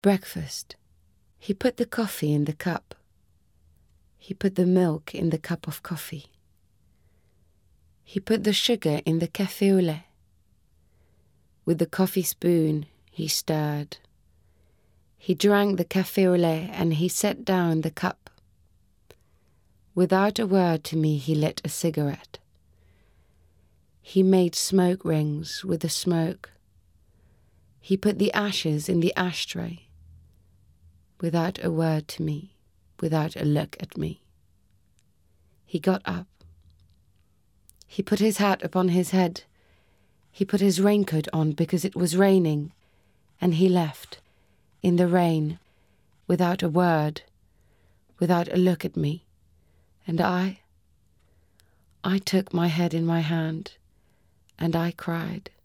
Breakfast. He put the coffee in the cup. He put the milk in the cup of coffee. He put the sugar in the café au lait. With the coffee spoon, he stirred. He drank the café au lait and he set down the cup. Without a word to me, he lit a cigarette. He made smoke rings with the smoke. He put the ashes in the ashtray. Without a word to me, without a look at me. He got up. He put his hat upon his head. He put his raincoat on because it was raining, and he left, in the rain, without a word, without a look at me. And I took my head in my hand, and I cried.